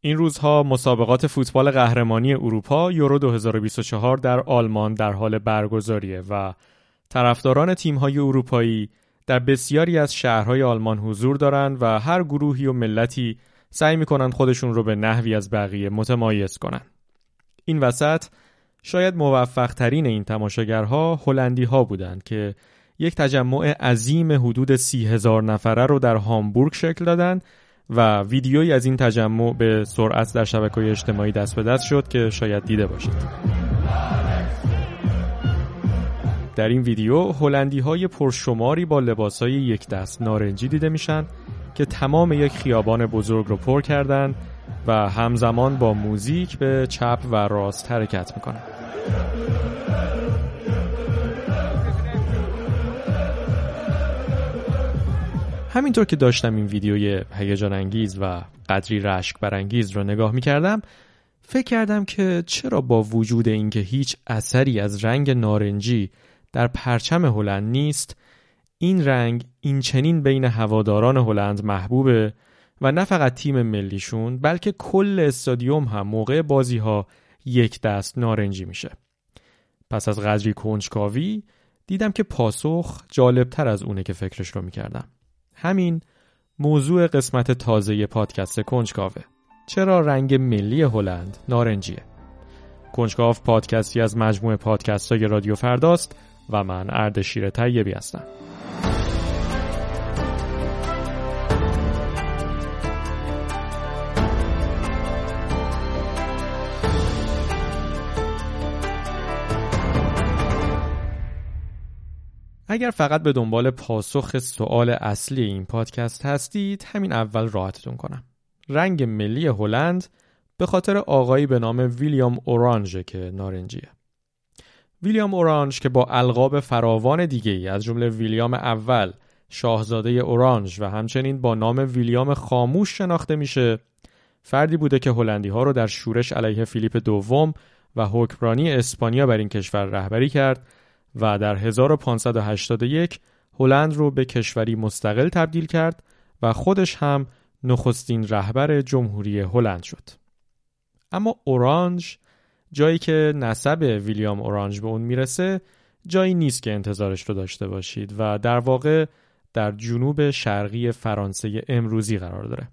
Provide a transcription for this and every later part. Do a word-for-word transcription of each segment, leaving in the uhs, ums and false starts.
این روزها مسابقات فوتبال قهرمانی اروپا یورو دو هزار و بیست و چهار در آلمان در حال برگزاریه و طرفداران تیم‌های اروپایی در بسیاری از شهرهای آلمان حضور دارند و هر گروهی و ملتی سعی می‌کنند خودشون رو به نحوی از بقیه متمایز کنن. این وسط شاید موفق ترین این تماشاگرها هلندی‌ها بودند که یک تجمع عظیم حدود سی هزار نفره رو در هامبورگ شکل دادن و ویدیویی از این تجمع به سرعت در شبکه‌های اجتماعی دست به دست شد که شاید دیده باشید. در این ویدیو هلندی‌های پرشماری با لباس‌های یک دست نارنجی دیده میشن که تمام یک خیابان بزرگ رو پر کردن و همزمان با موزیک به چپ و راست حرکت میکنن. همینطور که داشتم این ویدیوی هیجان انگیز و قدری رشک برانگیز رو نگاه میکردم، فکر کردم که چرا با وجود اینکه هیچ اثری از رنگ نارنجی در پرچم هلند نیست، این رنگ این چنین بین هواداران هلند محبوبه و نه فقط تیم ملیشون بلکه کل استادیوم هم موقع بازی ها یک دست نارنجی میشه. پس از قدری کنجکاوی دیدم که پاسخ جالبتر از اونه که فکرش رو میکردم. همین موضوع قسمت تازه پادکست کنجکاوه. چرا رنگ ملی هلند نارنجیه؟ کنجکاو پادکستی از مجموعه پادکست‌های رادیو فرداست و من اردشیر طیبی هستم. اگر فقط به دنبال پاسخ سوال اصلی این پادکست هستید، همین اول راحتتون کنم. رنگ ملی هلند به خاطر آقایی به نام ویلیام اورانژ که نارنجیه. ویلیام اورانژ که با القاب فراوان دیگه‌ای از جمله ویلیام اول، شاهزاده اورانژ و همچنین با نام ویلیام خاموش شناخته میشه، فردی بوده که هلندی‌ها رو در شورش علیه فیلیپ دوم و حکمرانی اسپانیا بر این کشور رهبری کرد و در هزار و پانصد و هشتاد و یک هلند رو به کشوری مستقل تبدیل کرد و خودش هم نخستین رهبر جمهوری هلند شد. اما اورانژ، جایی که نسب ویلیام اورانژ به اون میرسه، جایی نیست که انتظارش رو داشته باشید و در واقع در جنوب شرقی فرانسه امروزی قرار داره.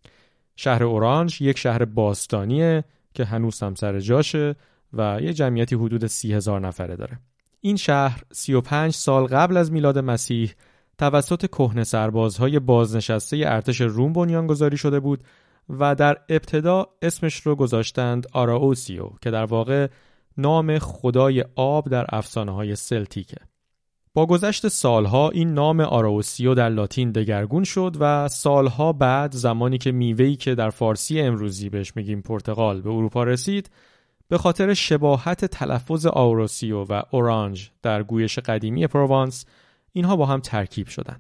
شهر اورانژ یک شهر باستانیه که هنوز هم سر جاشه و یه جمعیتی حدود سی هزار نفره داره. این شهر سی و پنج سال قبل از میلاد مسیح توسط کهنه سربازهای بازنشسته ارتش روم بنیانگذاری شده بود و در ابتدا اسمش رو گذاشتند آراوسیو که در واقع نام خدای آب در افسانه‌های سلتیکه. با گذشت سالها این نام آراوسیو در لاتین دگرگون شد و سالها بعد زمانی که میوه‌ای که در فارسی امروزی بهش میگیم پرتقال به اروپا رسید، به خاطر شباهت تلفظ آراوسیو و اورانژ در گویش قدیمی پروانس اینها با هم ترکیب شدن.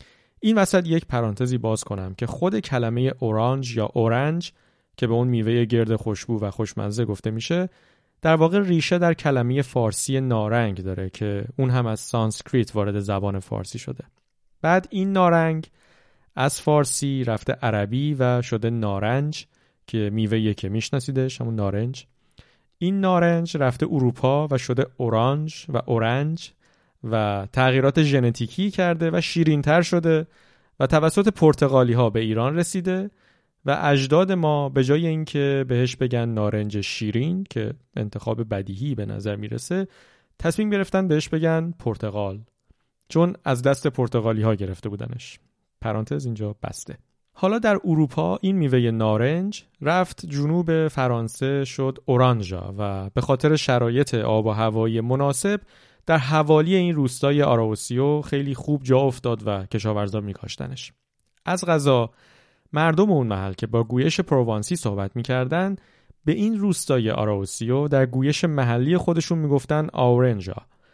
این وسط یک پرانتزی باز کنم که خود کلمه اورانژ یا اورنج که به اون میوه گرد خوشبو و خوشمزه گفته میشه، در واقع ریشه در کلمه فارسی نارنگ داره که اون هم از سانسکریت وارد زبان فارسی شده. بعد این نارنگ از فارسی رفته عربی و شده نارنج که میوه‌ایه که میشناسیدش، همون نارنج. این نارنج رفته اروپا و شده اورانژ و اورنج و تغییرات ژنتیکی کرده و شیرین‌تر شده و توسط پرتغالی ها به ایران رسیده و اجداد ما به جای اینکه بهش بگن نارنج شیرین که انتخاب بدیهی به نظر میرسه، تصمیم گرفتن بهش بگن پرتقال، چون از دست پرتغالی ها گرفته بودنش. پرانتز اینجا بسته. حالا در اروپا این میوه نارنج رفت جنوب فرانسه شد اورانژا و به خاطر شرایط آب و هوایی مناسب در حوالی این روستای آراوسیو خیلی خوب جا افتاد و کشاورزا میکاشتنش. از قضا مردم اون محل که با گویش پروانسی صحبت میکردن به این روستای آراوسیو در گویش محلی خودشون میگفتن آورنجا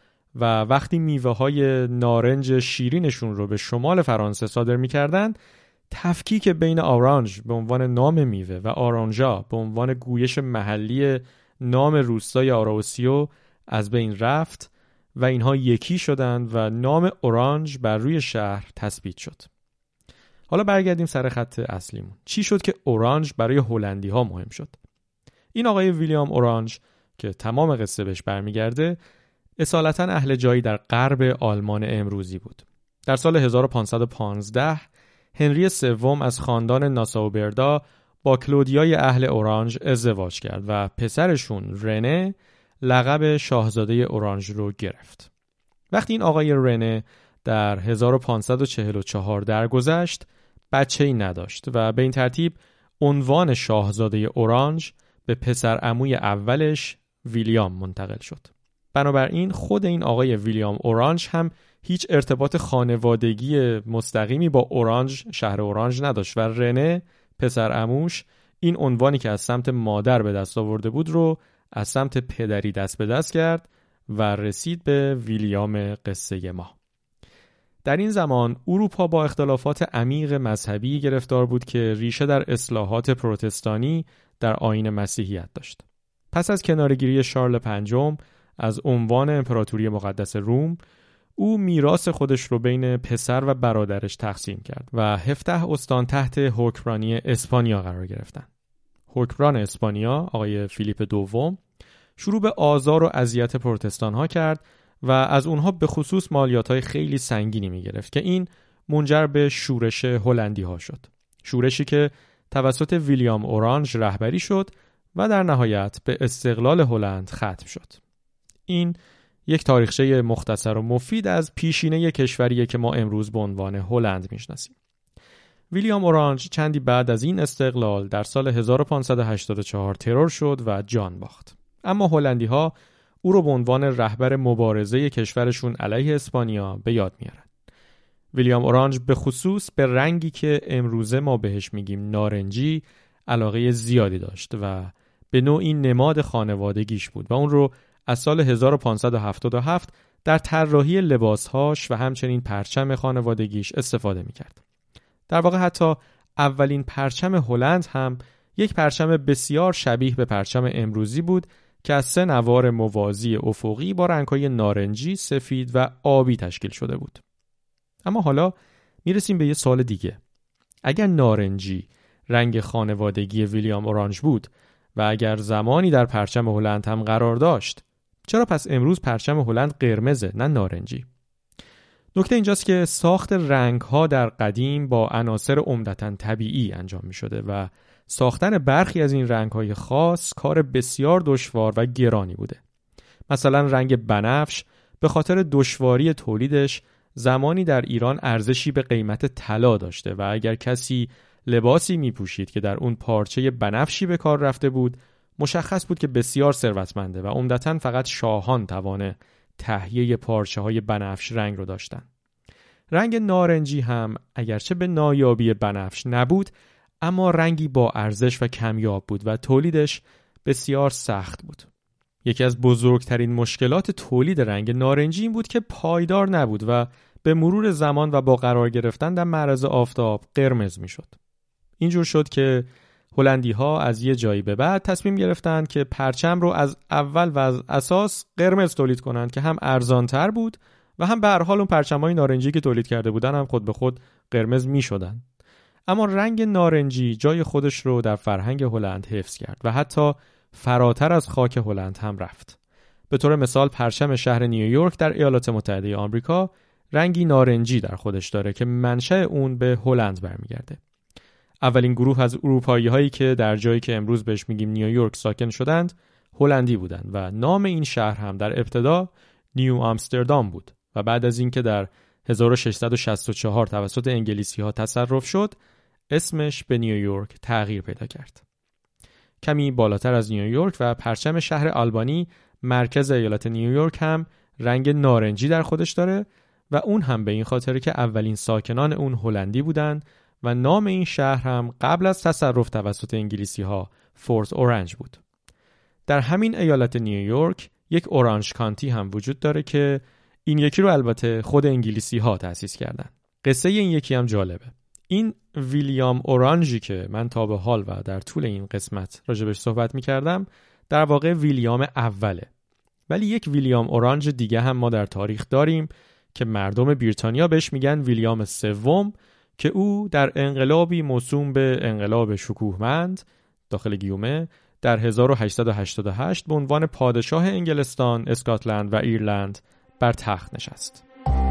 و وقتی میوه های نارنج شیرینشون رو به شمال فرانسه صادر میکردن، تفکیک بین آورنج به عنوان نام میوه و آرانژا به عنوان گویش محلی نام روستای آراوسیو از بین رفت و اینها یکی شدند و نام اورانژ بر روی شهر تثبیت شد. حالا برگردیم سر خط اصلیمون. چی شد که اورانج برای هلندی ها مهم شد؟ این آقای ویلیام اورانج که تمام قصه بهش برمیگرده، اصالتا اهل جایی در غرب آلمان امروزی بود. در سال هزار و پانصد و پانزده هنری سوم از خاندان ناساوبردا با کلودیای اهل اورانج ازدواج کرد و پسرشون رنه لقب شاهزاده اورانج رو گرفت. وقتی این آقای رنه در هزار و پانصد و چهل و چهار درگذشت، بچه‌ای نداشت و به این ترتیب عنوان شاهزاده اورانج به پسر عموی اولش ویلیام منتقل شد. بنابراین خود این آقای ویلیام اورانج هم هیچ ارتباط خانوادگی مستقیمی با اورانج، شهر اورانج نداشت و رنه پسر عموش این عنوانی که از سمت مادر به دست آورده بود رو از سمت پدری دست به دست کرد و رسید به ویلیام قصه ما. در این زمان اروپا با اختلافات عمیق مذهبی گرفتار بود که ریشه در اصلاحات پروتستانی در آیین مسیحیت داشت. پس از کناره‌گیری شارل پنجم از عنوان امپراتوری مقدس روم، او میراث خودش رو بین پسر و برادرش تقسیم کرد و هفده استان تحت حکمرانی اسپانیا قرار گرفتند. حکمران اسپانیا، آقای فیلیپ دوم، شروع به آزار و اذیت پروتستان ها کرد و از اونها به خصوص مالیات‌های خیلی سنگینی می‌گرفت که این منجر به شورش هلندی ها شد. شورشی که توسط ویلیام اورانج رهبری شد و در نهایت به استقلال هلند ختم شد. این یک تاریخچه مختصر و مفید از پیشینه کشوریه که ما امروز به عنوان هلند میشناسیم. ویلیام اورانج چندی بعد از این استقلال در سال هزار و پانصد و هشتاد و چهار ترور شد و جان باخت. اما هلندی ها او رو به عنوان رهبر مبارزه کشورشون علیه اسپانیا به یاد میارن. ویلیام اورانج به خصوص به رنگی که امروزه ما بهش میگیم نارنجی علاقه زیادی داشت و به نوعی نماد خانوادگیش بود و اون رو از سال هزار و پانصد و هفتاد و هفت در طراحی لباسهاش و همچنین پرچم خانوادگیش استفاده میکرد. در واقع حتی اولین پرچم هلند هم یک پرچم بسیار شبیه به پرچم امروزی بود که از سه نوار موازی افقی با رنگ‌های نارنجی، سفید و آبی تشکیل شده بود. اما حالا میرسیم به یه سوال دیگه. اگر نارنجی رنگ خانوادگی ویلیام اورانج بود و اگر زمانی در پرچم هلند هم قرار داشت، چرا پس امروز پرچم هلند قرمزه نه نارنجی؟ نکته اینجاست که ساخت رنگ‌ها در قدیم با عناصر عمدتاً طبیعی انجام می‌شده و ساختن برخی از این رنگ‌های خاص کار بسیار دشوار و گرانی بوده. مثلا رنگ بنفش به خاطر دشواری تولیدش زمانی در ایران ارزشی به قیمت طلا داشته و اگر کسی لباسی می‌پوشید که در اون پارچه بنفشی به کار رفته بود، مشخص بود که بسیار ثروتمنده و عمدتاً فقط شاهان توانه تهیه پارچه‌های بنفش رنگ رو داشتن. رنگ نارنجی هم اگرچه به نایابی بنفش نبود، اما رنگی با ارزش و کمیاب بود و تولیدش بسیار سخت بود. یکی از بزرگترین مشکلات تولید رنگ نارنجی این بود که پایدار نبود و به مرور زمان و با قرار گرفتن در معرض آفتاب قرمز میشد. اینجور شد که هلندی ها از یه جایی به بعد تصمیم گرفتند که پرچم رو از اول و از اساس قرمز تولید کنند که هم ارزان‌تر بود و هم به هر حال اون پرچم‌های نارنجی که تولید کرده بودن هم خود به خود قرمز می‌شدن. اما رنگ نارنجی جای خودش رو در فرهنگ هلند حفظ کرد و حتی فراتر از خاک هلند هم رفت. به طور مثال پرچم شهر نیویورک در ایالات متحده آمریکا رنگی نارنجی در خودش داره که منشأ اون به هلند برمیگرده. اولین گروه از اروپایی هایی که در جایی که امروز بهش میگیم نیویورک ساکن شدند هلندی بودند و نام این شهر هم در ابتدا نیو آمستردام بود و بعد از اینکه در هزار و ششصد و شصت و چهار توسط انگلیسی ها تصرف شد اسمش به نیویورک تغییر پیدا کرد. کمی بالاتر از نیویورک و پرچم شهر آلبانی مرکز ایالت نیویورک هم رنگ نارنجی در خودش داره و اون هم به این خاطر که اولین ساکنان اون هلندی بودند و نام این شهر هم قبل از تصرف توسط انگلیسی ها فورت اورنج بود. در همین ایالت نیویورک یک اورانج کانتی هم وجود داره که این یکی رو البته خود انگلیسی ها تأسیس کردن. قصه این یکی هم جالبه. این ویلیام اورانجی که من تا به حال و در طول این قسمت راجبش صحبت می‌کردم در واقع ویلیام اوله. ولی یک ویلیام اورانج دیگه هم ما در تاریخ داریم که مردم بریتانیا بهش میگن ویلیام سوم که او در انقلابی موسوم به انقلاب شکوهمند داخل گیومه در هزار و هشتصد و هشتاد و هشت به عنوان پادشاه انگلستان، اسکاتلند و ایرلند بر تخت نشست.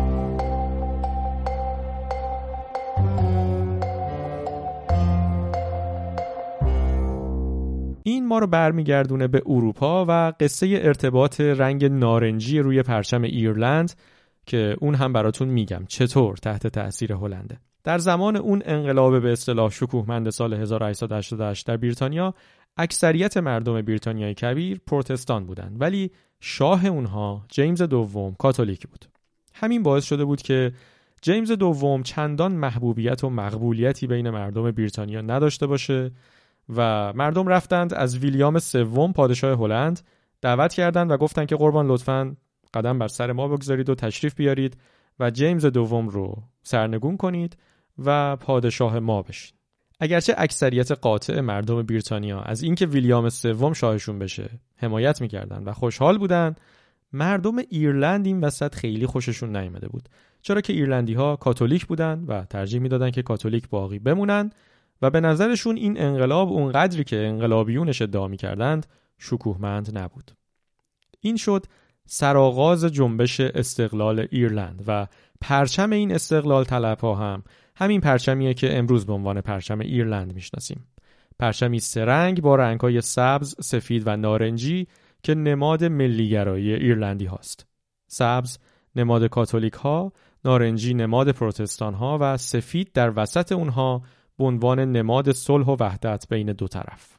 این ما رو برمیگردونه به اروپا و قصه ارتباط رنگ نارنجی روی پرچم ایرلند که اون هم براتون میگم چطور تحت تأثیر هلنده. در زمان اون انقلاب به اصطلاح شکوهمند سال هزار و هشتصد و هشتاد و هشت در بریتانیا، اکثریت مردم بریتانیای کبیر پروتستان بودند، ولی شاه اونها جیمز دوم کاتولیک بود. همین باعث شده بود که جیمز دوم چندان محبوبیت و مقبولیتی بین مردم بریتانیا نداشته باشه و مردم رفتند از ویلیام سوم پادشاه هلند دعوت کردند و گفتند که قربان لطفاً قدم بر سر ما بگذارید و تشریف بیارید و جیمز دوم رو سرنگون کنید و پادشاه ما بشید. اگرچه اکثریت قاطع مردم بریتانیا از اینکه ویلیام سوم شاهشون بشه حمایت میکردن و خوشحال بودن، مردم ایرلند این وسط خیلی خوششون نیامده بود، چرا که ایرلندی ها کاتولیک بودن و ترجیح میدادن که کاتولیک باقی بمونن و به نظرشون این انقلاب اونقدری که انقلابیونش ادعا میکردند شکوهمند نبود. این شد سرآغاز جنبش استقلال ایرلند و پرچم این استقلال طلب‌ها هم همین پرچمیه که امروز به عنوان پرچم ایرلند میشناسیم. پرچمی سه رنگ با رنگ‌های سبز، سفید و نارنجی که نماد ملیگرایی ایرلندی هاست. سبز نماد کاتولیک ها، نارنجی نماد پروتستان ها و سفید در وسط اونها به عنوان نماد صلح و وحدت بین دو طرف.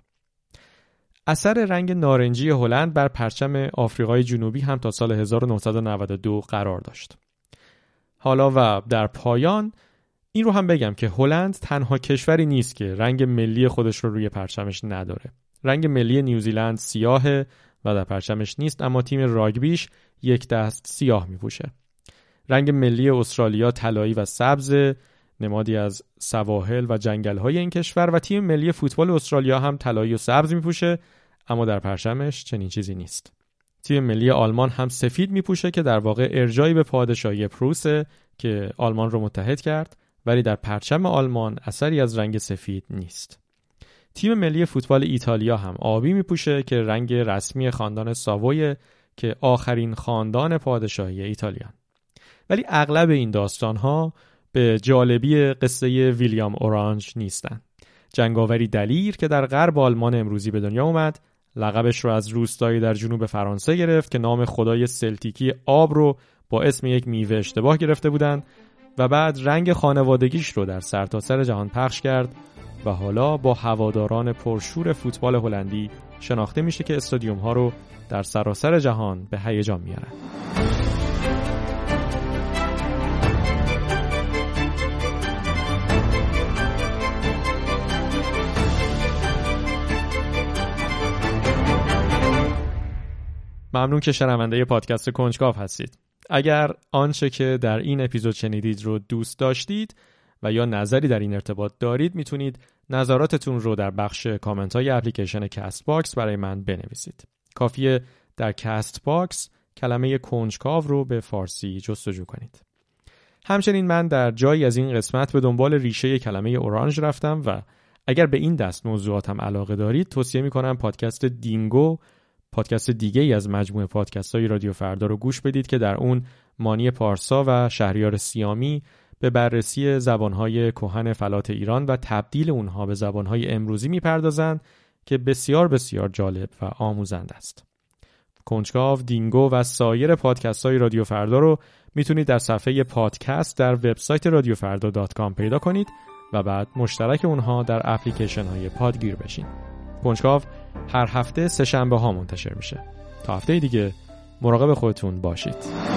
اثر رنگ نارنجی هلند بر پرچم آفریقای جنوبی هم تا سال هزار و نهصد و نود و دو قرار داشت. حالا و در پایان این رو هم بگم که هلند تنها کشوری نیست که رنگ ملی خودش رو روی پرچمش نداره. رنگ ملی نیوزیلند سیاهه و در پرچمش نیست، اما تیم راگبیش یک دست سیاه میپوشه. رنگ ملی استرالیا طلایی و سبز، نمادی از سواحل و جنگل‌های این کشور، و تیم ملی فوتبال استرالیا هم طلایی و سبز میپوشه، اما در پرچمش چنین چیزی نیست. تیم ملی آلمان هم سفید میپوشه که در واقع ارجایی به پادشاهی پروسه که آلمان رو متحد کرد، ولی در پرچم آلمان اثری از رنگ سفید نیست. تیم ملی فوتبال ایتالیا هم آبی میپوشه که رنگ رسمی خاندان ساووی که آخرین خاندان پادشاهی ایتالیان. ولی اغلب این داستان‌ها به جالبی قصه ویلیام اورانج نیستن. جنگاوری دلیر که در غرب آلمان امروزی به دنیا اومد، لقبش رو از روستایی در جنوب فرانسه گرفت که نام خدای سلتیکی آب رو با اسم یک میوه اشتباه گرفته بودند و بعد رنگ خانوادگیش رو در سرتاسر جهان پخش کرد و حالا با هواداران پرشور فوتبال هلندی شناخته میشه که استادیوم ها رو در سراسر جهان به هیجان میارن. ممنون که شنونده پادکست کنجکاو هستید. اگر آنچه که در این اپیزود شنیدید رو دوست داشتید و یا نظری در این ارتباط دارید، میتونید نظراتتون رو در بخش کامنت های اپلیکیشن کست باکس برای من بنویسید. کافیه در کست باکس کلمه کنجکاو رو به فارسی جستجو کنید. همچنین من در جایی از این قسمت به دنبال ریشه کلمه اورانج رفتم و اگر به این دست موضوعاتم علاقه دارید توصیه میکنم پادکست دینگو، پادکست دیگه ای از مجموعه پادکست های رادیو فردا رو گوش بدید که در اون مانی پارسا و شهریار سیامی به بررسی زبانهای کهن فلات ایران و تبدیل اونها به زبانهای امروزی میپردازند که بسیار بسیار جالب و آموزنده است. کنجکاو، دینگو و سایر پادکست های رادیو فردا رو میتونید در صفحه پادکست در وبسایت رادیو فردا دات کام پیدا کنید و بعد مشترک اونها در اپلیکیشن های پادگیر بشین. کنجکاو هر هفته سه شنبه ها منتشر میشه. تا هفته دیگه مراقب خودتون باشید.